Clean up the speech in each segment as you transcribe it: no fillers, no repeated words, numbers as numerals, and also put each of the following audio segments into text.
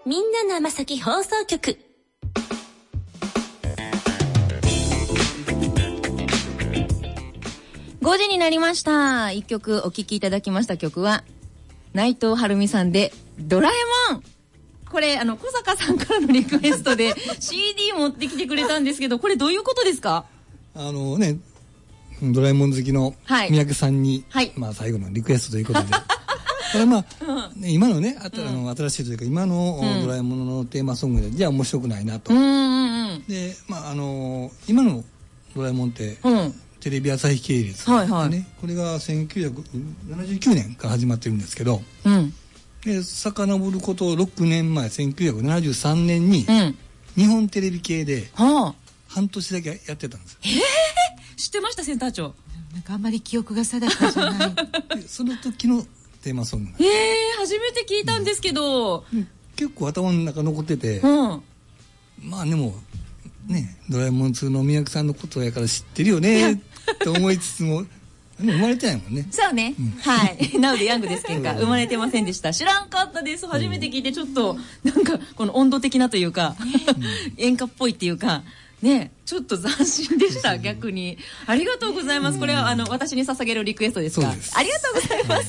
みんなの甘崎放送局。5時になりました。一曲お聴きいただきました曲は内藤はるみさんでドラえもん。これ小坂さんからのリクエストでCD 持ってきてくれたんですけど、これどういうことですか？ ね、ドラえもん好きの三宅さんに、 はい、 まあ最後のリクエストということでこれまあ、今のね新しいというか今のドラえもんのテーマソングでじゃあ面白くないなと。でまあ今のドラえもんって、テレビ朝日系列でね、はいはい、これが1979年から始まってるんですけど、で遡ること6年前1973年に、日本テレビ系で半年だけやってたんですよ。 知ってましたセンター長？ なんかあんまり記憶が定かじゃないその時のテーマソング。 初めて聞いたんですけど、 結構頭の中残ってて、まあでもね、ドラえもん2の三宅さんのことやから知ってるよねって思いつつも生まれてないもんね。 そうね、はいなのでヤングですけんか生まれてませんでした。知らんかったです。初めて聞いてちょっとなんかこの温度的なというか演歌っぽいっていうかね、ちょっと斬新でした逆に。ありがとうございます。これは私に捧げるリクエストですか？ありがとうございます。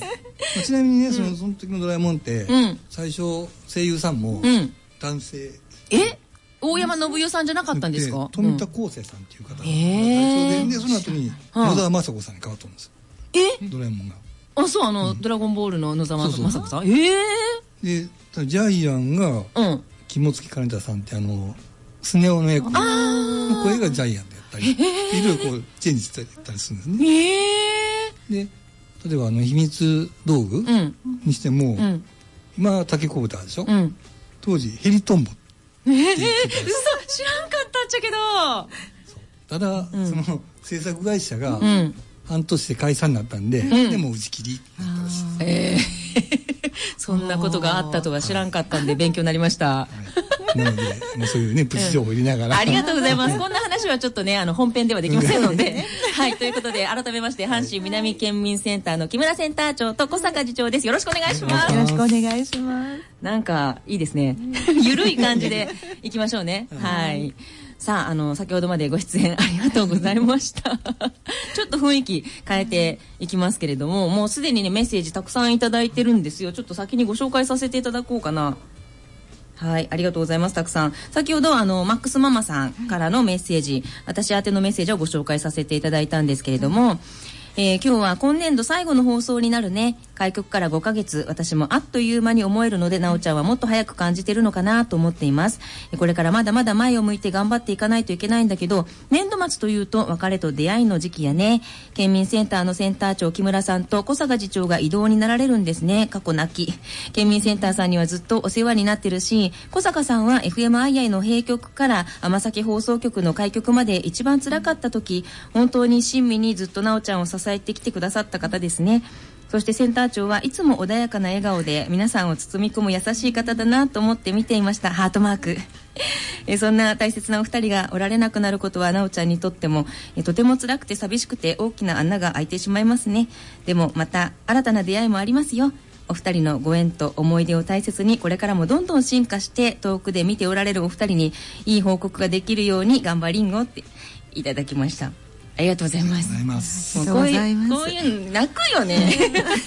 ちなみにね、その時のドラえもんって、最初声優さんも男性。 大山信代さんじゃなかったんですか？ 富田康生さんっていう方がで、その後に野沢雅子さんに変わったんです。ドラえもんが。あ、 そうドラゴンボールの野沢雅子さん。でジャイアンが肝付金田さんってスネ夫の役の声がジャイアンでやったり、いろいろこうチェンジしてたりするんですね。で例えば秘密道具にしても、今タケコブターでしょ。当時ヘリトンボ。 嘘、知らんかったっちゃけど。 ただ、その制作会社が半年で解散になったんで、でも打ち切りだったらしいです。 そんなことがあったとは知らんかったんで勉強になりました。 なのでそういうねプチ情報入れながら、 ありがとうございます。こんな話はちょっとね本編ではできませんのではいということで改めまして阪神南県民センターの木村センター長と小坂次長です。よろしくお願いします。 よろしくお願いします。 なんかいいですねゆるい感じでいきましょうね。はい。さあ先ほどまでご出演ありがとうございましたちょっと雰囲気変えていきますけれども、もうすでにねメッセージたくさんいただいてるんですよ。ちょっと先にご紹介させていただこうかな。はい、ありがとうございます。たくさん先ほどマックスママさんからのメッセージ、私宛てのメッセージをご紹介させていただいたんですけれども、今日は今年度最後の放送になるね。開局から5ヶ月、私もあっという間に思えるので、なおちゃんはもっと早く感じてるのかなと思っています。これからまだまだ前を向いて頑張っていかないといけないんだけど、年度末というと別れと出会いの時期やね。県民センターのセンター長木村さんと小坂次長が異動になられるんですね。過去なき。県民センターさんにはずっとお世話になってるし、小坂さんは FMII の閉局から甘崎放送局の開局まで一番辛かった時、本当に親身にずっとなおちゃんを支えてきてくださった方ですね。そしてセンター長はいつも穏やかな笑顔で皆さんを包み込む優しい方だなと思って見ていました。ハートマークそんな大切なお二人がおられなくなることはなおちゃんにとってもとても辛くて寂しくて大きな穴が開いてしまいますね。でもまた新たな出会いもありますよ。お二人のご縁と思い出を大切にこれからもどんどん進化して遠くで見ておられるお二人にいい報告ができるように頑張りんごっていただきました。ありがとうございます。こういう泣くよね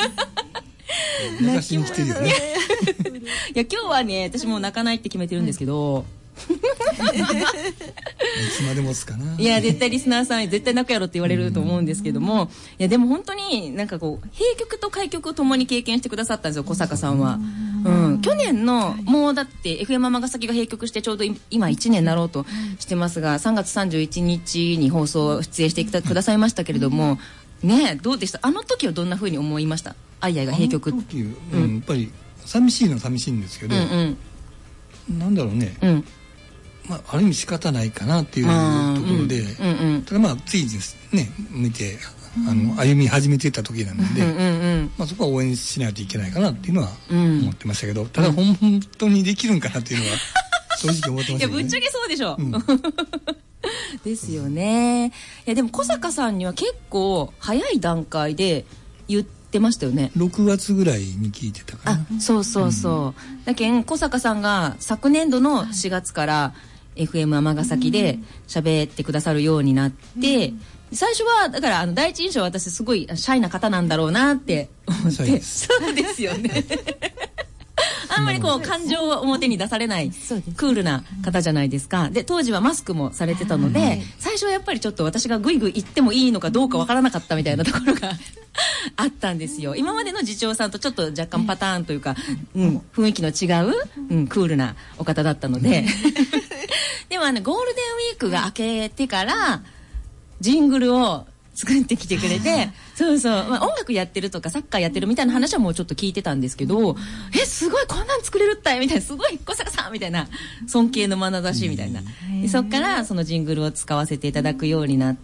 泣きに来てるよねいや今日はね私も泣かないって決めてるんですけど、 いつまで持つかな。 いや絶対リスナーさん絶対泣くやろって言われると思うんですけども、いやでも本当になんかこう閉局と開局を共に経験してくださったんですよ小坂さんは。去年のもうだって FM 尼崎が閉局してちょうど今1年になろうとしてますが、3月31日に放送出演してくださいましたけれどもね、どうでした？あの時はどんな風に思いました？アイアイが閉局。 あの時、やっぱり寂しいのは寂しいんですけど、なんだろうね、ある意味仕方ないかなっていうところで、ただついですね見て歩み始めていた時なので、そこは応援しないといけないかなっていうのは思ってましたけど、ただ本当にできるんかなっていうのは正直思ってましたけどね。 いやぶっちゃけそうでしょ、ですよね。いやでも小坂さんには結構早い段階で言ってましたよね。 6月ぐらいに聞いてたかな。 そうそうそう、だけん小坂さんが昨年度の4月から FM 尼崎で喋ってくださるようになって、最初はだから第一印象は私すごいシャイな方なんだろうなって思って。そうですよねあんまりこう感情を表に出されないクールな方じゃないですか。で当時はマスクもされてたので、最初はやっぱりちょっと私がグイグイ言ってもいいのかどうかわからなかったみたいなところがあったんですよ。今までの次長さんとちょっと若干パターンというか、雰囲気の違う、クールなお方だったのででもゴールデンウィークが明けてからジングルを作ってきてくれてそうそう、音楽やってるとかサッカーやってるみたいな話はもうちょっと聞いてたんですけど、すごいこんなん作れるったいみたいな、すごい小坂さんみたいな尊敬の眼差しみたいな、でそっからそのジングルを使わせていただくようになって、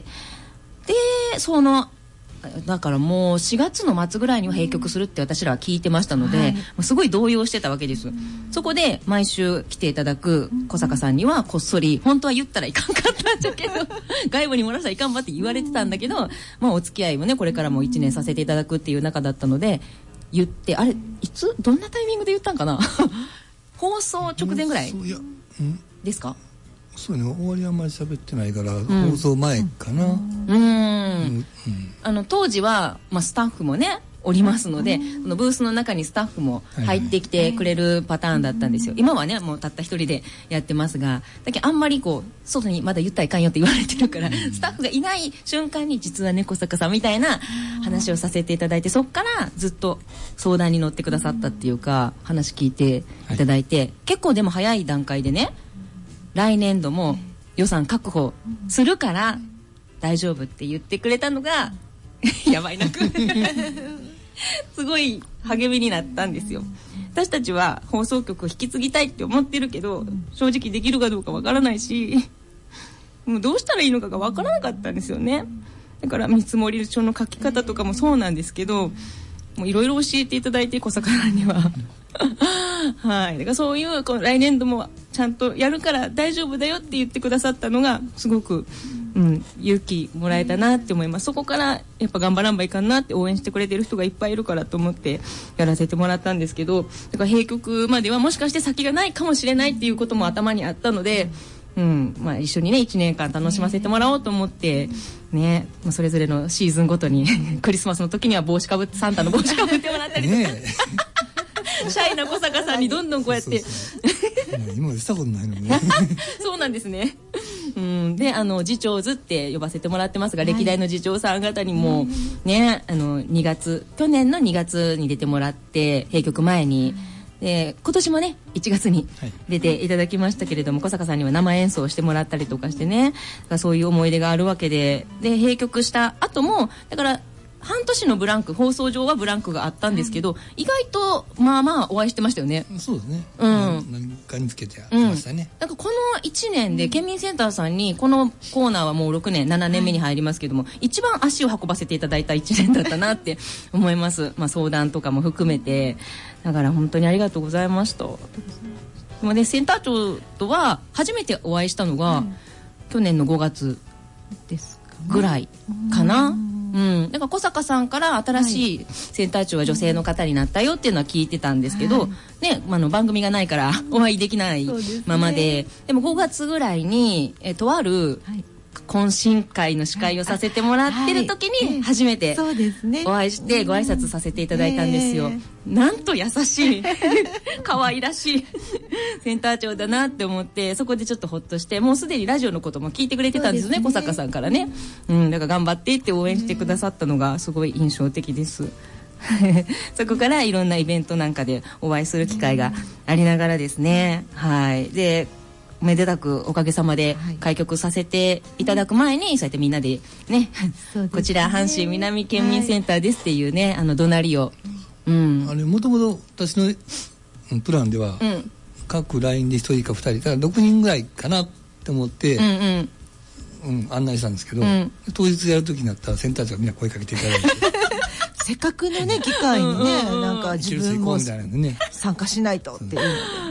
でだからもう4月の末ぐらいには閉局するって私らは聞いてましたので、もうすごい動揺してたわけです。そこで毎週来ていただく小坂さんにはこっそり本当は言ったらいかんかったんだけど外部に漏らしたらいかんばって言われてたんだけど、お付き合いもねこれからも1年させていただくっていう中だったので言って、あれいつどんなタイミングで言ったんかな放送直前ぐらいですか？ そうね、終わりあんまり喋ってないから、放送前かな。 当時は、スタッフもねおりますので、そのブースの中にスタッフも入ってきてくれるパターンだったんですよ。今はねもうたった一人でやってますが、だけどあんまりこう外にまだ言ったらいかんよって言われてるから、スタッフがいない瞬間に実はね小坂さんみたいな話をさせていただいて、そっからずっと相談に乗ってくださったっていうか、話聞いていただいて、結構でも早い段階でね、来年度も予算確保するから大丈夫って言ってくれたのがやばいなすごい励みになったんですよ。私たちは放送局を引き継ぎたいって思ってるけど、正直できるかどうかわからないし、もうどうしたらいいのかがわからなかったんですよね。だから見積もり書の書き方とかもそうなんですけど、もういろいろ教えていただいて小坂さんにははい、だからそういうこの来年度もちゃんとやるから大丈夫だよって言ってくださったのがすごく、勇気もらえたなって思います。そこからやっぱ頑張らんばいかんなって応援してくれてる人がいっぱいいるからと思ってやらせてもらったんですけど、だから閉局まではもしかして先がないかもしれないっていうことも頭にあったので、一緒にね1年間楽しませてもらおうと思ってね、それぞれのシーズンごとにクリスマスの時には帽子かぶってサンタの帽子かぶってもらったりとかシャイな小坂さんにどんどんこうやって今までしたことないのねそうなんですね。で次長図って呼ばせてもらってますが、歴代の次長さん方にもね、去年の2月に出てもらって閉局前に、で今年もね1月に出ていただきましたけれども、小坂さんには生演奏してもらったりとかしてね、だからそういう思い出があるわけで、閉局した後もだから半年のブランク、放送上はブランクがあったんですけど、意外とお会いしてましたよね。 そうですね、何かにつけてやってましたね。 なんかこの1年で県民センターさんにこのコーナーはもう6年7年目に入りますけども、一番足を運ばせていただいた1年だったなって思います。相談とかも含めて、だから本当にありがとうございました。でもね、センター長とは初めてお会いしたのが、去年の5月ですぐらいかな。だから小坂さんから新しいセンター長は女性の方になったよっていうのは聞いてたんですけど、ね、番組がないからお会いできないままで、でも5月ぐらいにとある懇親会の司会をさせてもらってる時に初めてお会いしてご挨拶させていただいたんですよ。なんと優しい可愛らしいセンター長だなって思って、そこでちょっとほっとして、もうすでにラジオのことも聞いてくれてたんですね、小坂さんからね。だから頑張ってって応援してくださったのがすごい印象的ですそこからいろんなイベントなんかでお会いする機会がありながらですね、でめでたくおかげさまで開局させていただく前にそうやってみんなでねこちら阪神南県民センターですっていうね、怒鳴りを、あれもともと私のプランでは、各 LINE で1人か2人から6人ぐらいかなって思って、案内したんですけど、当日やる時になったらセンター長がみんな声かけていただいてせっかくのね機会にね、なんか自分も参加しないとっていうので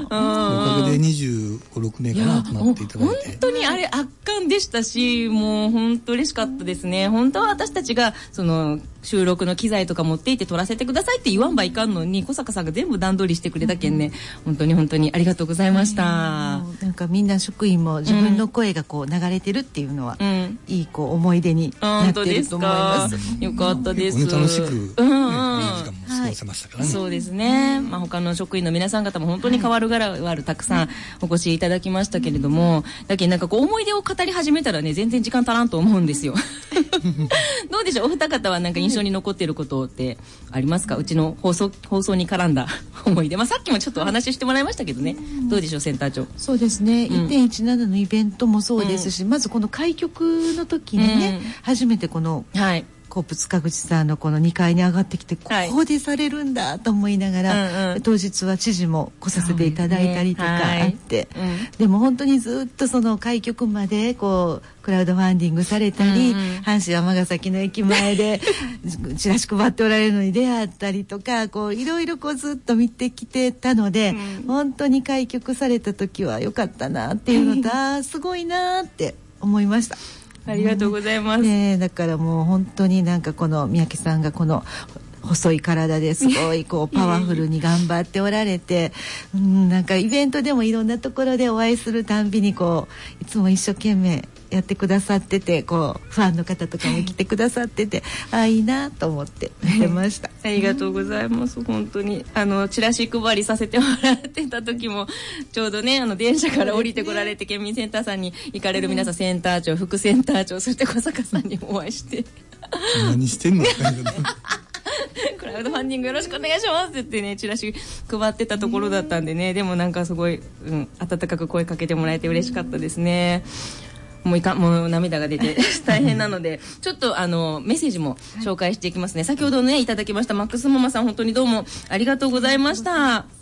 かげで25、6名かな集まっていただいて、 本当にあれ圧巻でしたし、もう本当嬉しかったですね。本当は私たちがその収録の機材とか持っていって撮らせてくださいって言わんばいかんのに、小坂さんが全部段取りしてくれたけんね、本当に本当にありがとうございました。 なんかみんな職員も自分の声がこう流れてるっていうのは、いいこう思い出になってると思います。 よかったです。 楽しく、時間も過ごせましたからね。 そうですね。他の職員の皆さん方も本当に変わるがらるたくさんお越しいただきましたけれども、だけどなんかこう思い出を語り始めたらね、全然時間足らんと思うんですよ。どうでしょう、お二方はなんか印象に残っていることってありますか？うちの放送に絡んだ思い出。さっきもちょっとお話ししてもらいましたけどね。どうでしょう、センター長。 そうですね。1.17 のイベントもそうですし、まずこの開局の時にね、初めてこの、コープ塚口さんのこの2階に上がってきて、ここでされるんだと思いながら、当日は知事も来させていただいたりとかあって、でも本当にずっとその開局までこうクラウドファンディングされたり、阪神尼崎の駅前でチラシ配っておられるのに出会ったりとか、こういろいろこうずっと見てきてたので、本当に開局された時は良かったなっていうのと、すごいなって思いました。 ありがとうございます。 だからもう本当になんかこの三宅さんがこの細い体ですごいこうパワフルに頑張っておられて、なんかイベントでもいろんなところでお会いするたんびにこういつも一生懸命やってくださってて、こうファンの方とかも来てくださってて、いいなと思って見てました。 ありがとうございます。本当にチラシ配りさせてもらってた時もちょうどね、電車から降りてこられて、県民センターさんに行かれる皆さん、センター長、副センター長、そして小坂さんにお会いして何してんのクラウドファンディングよろしくお願いしますって言ってね、チラシ配ってたところだったんでね、でもなんかすごい、温かく声かけてもらえて嬉しかったですね。もう涙が出て大変なのでちょっとメッセージも紹介していきますね。先ほどねいただきましたマックスママさん、本当にどうもありがとうございました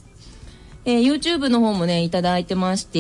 。YouTube の方もねいただいてまして、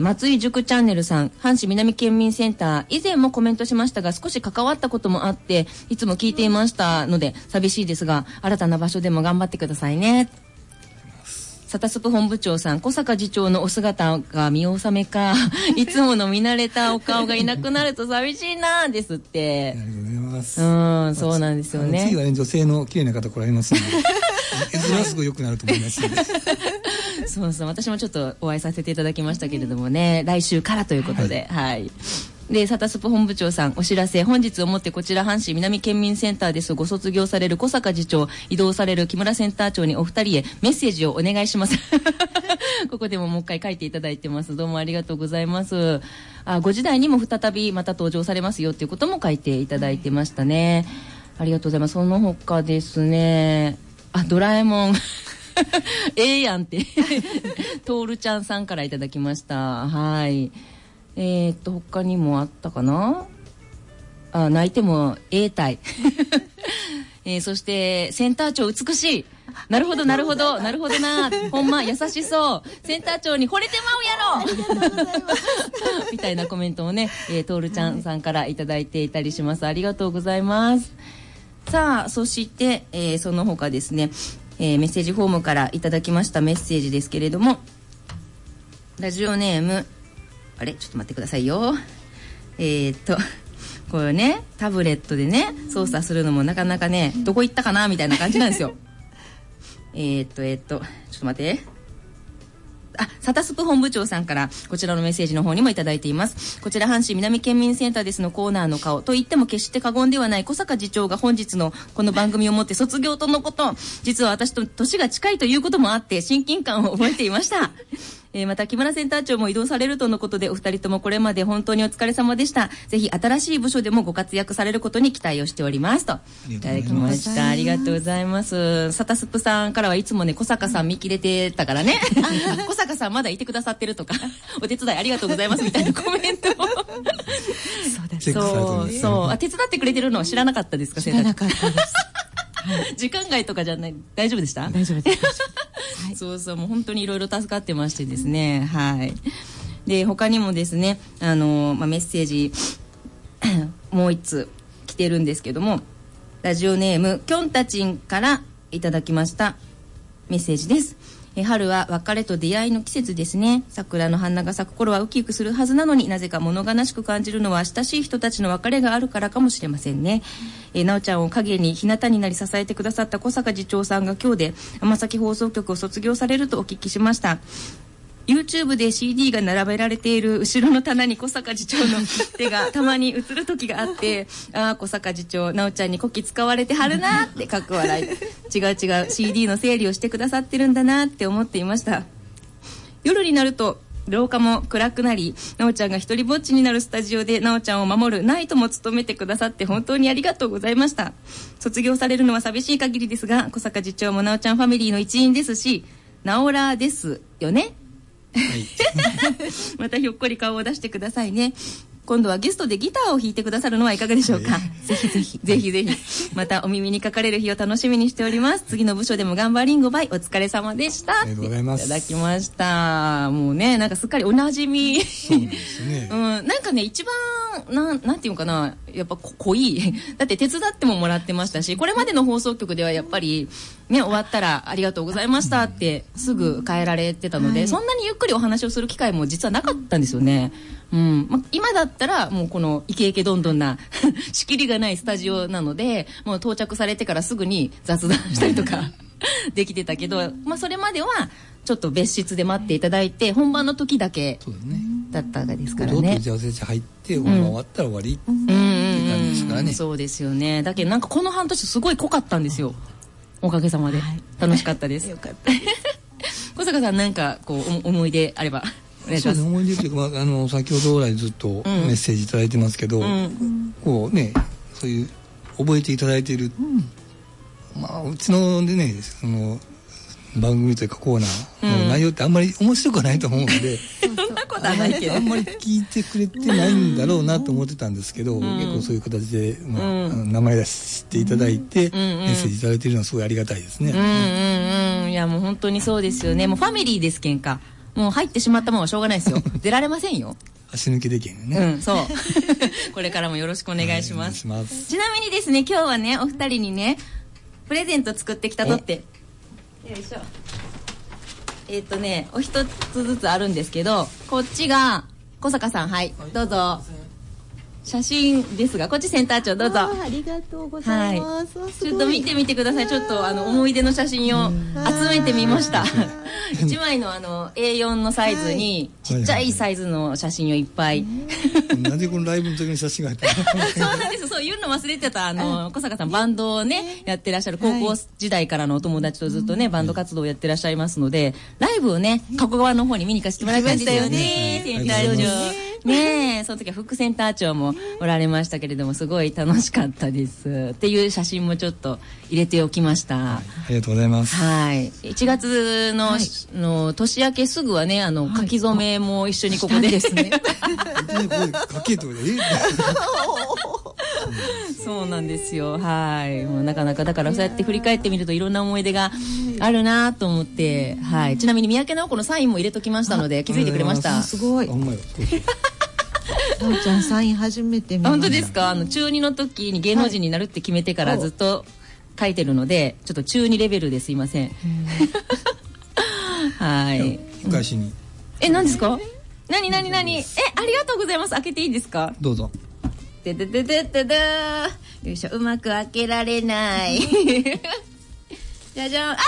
松井塾チャンネルさん、阪神南県民センター、以前もコメントしましたが少し関わったこともあっていつも聞いていましたので寂しいですが、新たな場所でも頑張ってくださいね。サタスプ本部長さん、小坂次長のお姿が見納めかいつもの見慣れたお顔がいなくなると寂しいなですって。 ありがとうございます。 そうなんですよね。 次はね、女性の綺麗な方来られますので絵面はすごい良くなると思いますのでそうそう、私もちょっとお会いさせていただきましたけれどもね、来週からということで、で、サタスプ本部長さん、お知らせ、本日をもってこちら阪神南県民センターですご卒業される小坂次長、移動される木村センター長にお二人へメッセージをお願いしますここでももう一回書いていただいてます。どうもありがとうございます。ご時代にも再びまた登場されますよということも書いていただいてましたね。ありがとうございます。その他ですね、ドラえもんええやんってトールちゃんさんからいただきました。他にもあったかな。泣いてもたいそしてセンター長美しい。なるほどなほんま優しそう。センター長に惚れてまうやろありがとうございますみたいなコメントをね、トールちゃんさんからいただいていたりします。ありがとうございます。さあそして、その他ですね、メッセージフォームからいただきましたメッセージですけれども、ラジオネームちょっと待ってくださいよ。これね、タブレットでね操作するのもなかなかね、どこ行ったかなみたいな感じなんですよちょっと待って。サタスプ本部長さんからこちらのメッセージの方にもいただいています。こちら阪神南県民センターですのコーナーの顔と言っても決して過言ではない小坂次長が本日のこの番組をもって卒業とのこと。実は私と年が近いということもあって親近感を覚えていましたまた木村センター長も移動されるとのことで、お二人ともこれまで本当にお疲れ様でした。ぜひ新しい部署でもご活躍されることに期待をしておりますといただきました。ありがとうございます。サタスプさんからはいつもね、小坂さん見切れてたからね小坂さんまだいてくださってるとかお手伝いありがとうございますみたいなコメントをそう手伝ってくれてるのは知らなかったですか？ 知らなかったです時間外とかじゃない、大丈夫でした？ 大丈夫です、 そうもう本当にいろいろ助かってましてですね、で他にもですね、メッセージもう一通来てるんですけども、ラジオネームきょんたちんからいただきましたメッセージです。 春は別れと出会いの季節ですね。桜の花が咲く頃はウキウキするはずなのに、なぜか物悲しく感じるのは親しい人たちの別れがあるからかもしれませんね。なおちゃんを陰に日向になり支えてくださった小坂次長さんが今日で尼崎放送局を卒業されるとお聞きしました。YouTube で CD が並べられている後ろの棚に小坂次長の手がたまに映る時があって、ああ小坂次長なおちゃんにこき使われてはるなってかっこ笑い。違う CD の整理をしてくださってるんだなって思っていました。夜になると廊下も暗くなり、なおちゃんが一人ぼっちになるスタジオでなおちゃんを守るナイトも務めてくださって本当にありがとうございました。卒業されるのは寂しい限りですが、小坂次長もなおちゃんファミリーの一員ですし、なおらですよね。はい、またひょっこり顔を出してくださいね。今度はゲストでギターを弾いてくださるのはいかがでしょうか。ぜひぜひぜひぜひまたお耳にかかれる日を楽しみにしております。次の部署でも頑張りんごばいお疲れ様でした。 ありがとうございます。 いただきました。もうね、なんかすっかりおなじみ。そうですね。なんかね、一番なんていうかな、やっぱ濃い。だって手伝ってももらってましたし、これまでの放送局ではやっぱりね、終わったらありがとうございましたってすぐ帰られてたので、そんなにゆっくりお話をする機会も実はなかったんですよね。今だったらもうこのイケイケどんどんな仕切りがないスタジオなので、もう到着されてからすぐに雑談したりとかできてたけど、それまではちょっっと別室で待っていただいて本番の時だけだったですからね。 打ち合わせ入って本番終わったら終わりって感じですからね。 そうですよね。だけどなんかこの半年すごい濃かったんですよ。おかげさまで、楽しかったです。よかった小坂さんなんかこう思い出あればお願いします。 そうですね、思い出というか、先ほど来ずっとメッセージいただいてますけど、こうね、そういう覚えていただいている、うちのでね、その番組というかコーナーの内容ってあんまり面白くないと思うので、 そんなことはないけど、 あんまり聞いてくれてないんだろうなと思ってたんですけど、結構そういう形で、名前出していただいて、メッセージいただいているのはすごいありがたいですね。 いやもう本当にそうですよね。もうファミリーですけんか。もう入ってしまったもんはしょうがないですよ。出られませんよ。 足抜けできんね。 そう。これからもよろしくお願いします。 はい、お願いします。 ちなみにですね、今日はね、お二人にね、プレゼント作ってきたとって。よいしょ。お一つずつあるんですけど、こっちが小坂さん、はい、どうぞ。写真ですが、こっちセンター長どうぞ。 ありがとうございます。 ちょっと見てみてください。ちょっと思い出の写真を集めてみました。1枚のA4 のサイズにちっちゃいサイズの写真をいっぱい。 なんでこのライブの時の写真が入ってるそうなんです。そういうの忘れてた小坂さんバンドをねやってらっしゃる、高校時代からのお友達とずっとねバンド活動をやってらっしゃいますので、ライブをね加古川の方に見に行かせてもらいましたよね。センター長ねえ、その時は副センター長もおられましたけれども、すごい楽しかったですっていう写真もちょっと入れておきました。 ありがとうございます。 はい。1月の年明けすぐはね、書き初めも一緒にここでですね。 書けとそうなんですよ。はい。もうなかなかだからそうやって振り返ってみるといろんな思い出があるなと思って、はい。ちなみに三宅直子のサインも入れときましたので気づいてくれました。 すごい。なおちゃんサイン初めて見ました。 本当ですか？中2の時に芸能人になるって決めてからずっと書いてるので、ちょっと中2レベルですいません。はい。 深しに。 何ですか？何？ありがとうございます。開けていいですか？ どうぞ。 でよいしょ、うまく開けられない。じゃじゃん。ドラえもんだ。ありがとうございます。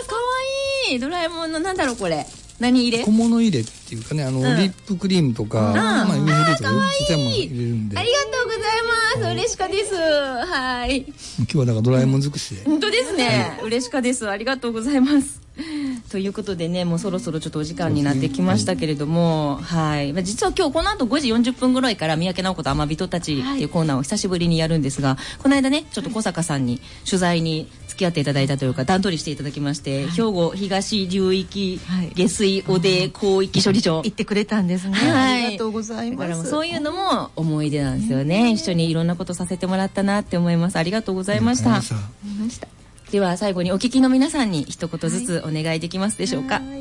かわいい。ドラえもんのなんだろうこれ。何入れ？ 小物入れっていうかね、リップクリームとか、指入れとかちっちゃいもの入れるんで。 ありがとうございます。嬉しかです。はい。 今日はだからドラえもん尽くしで。 本当ですね。嬉しかです。ありがとうございます。ということでね、もうそろそろちょっとお時間になってきましたけれども、はい。実は今日この後5時40分ぐらいから三宅直子と天人たちっていうコーナーを久しぶりにやるんですが、この間ね、ちょっと小坂さんに取材に付き合っていただいたというか段取りしていただきまして、兵庫東流域下水汚泥広域処理場行ってくれたんですね。ありがとうございます。 だからそういうのも思い出なんですよね。一緒にいろんなことさせてもらったなって思います。ありがとうございました。では最後にお聞きの皆さんに一言ずつお願いできますでしょうか。はい。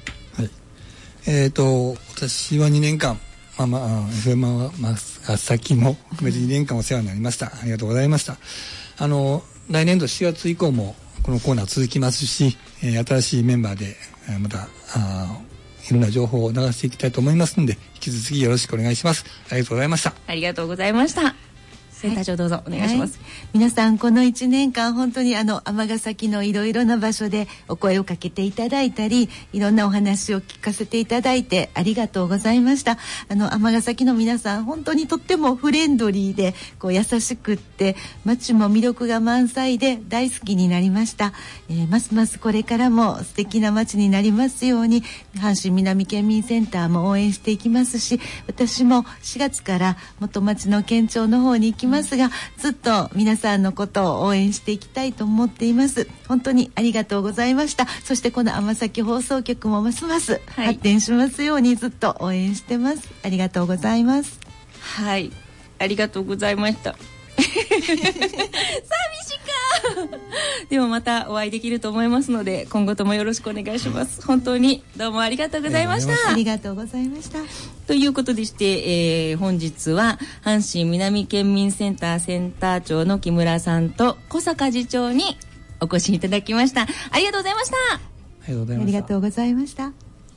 私は2年間、FM は先も含めて2年間お世話になりました。ありがとうございました。来年度4月以降もここのコーナー続きますし、新しいメンバーでまたいろんな情報を流していきたいと思いますので、引き続きよろしくお願いします。ありがとうございました。 ありがとうございました。センター長どうぞお願いします。 皆さんこの1年間本当に尼崎のいろいろな場所でお声をかけていただいたり、いろんなお話を聞かせていただいてありがとうございました。尼崎の皆さん本当にとってもフレンドリーで優しくって、街も魅力が満載で大好きになりました。ますますこれからも素敵な街になりますように、阪神南県民センターも応援していきますし、私も4月から元町の県庁の方に行きますが、ずっと皆さんのことを応援していきたいと思っています。本当にありがとうございました。そしてこの尼崎放送局もますます発展しますようにずっと応援してます。ありがとうございます。 はい、ありがとうございました寂しかでもまたお会いできると思いますので、今後ともよろしくお願いします。本当にどうもありがとうございました。 ありがとうございました。 ということでして、本日は阪神南県民センターセンター長の木村さんと小坂次長にお越しいただきました。ありがとうございました。 ありがとうございました。 ありがとうございました。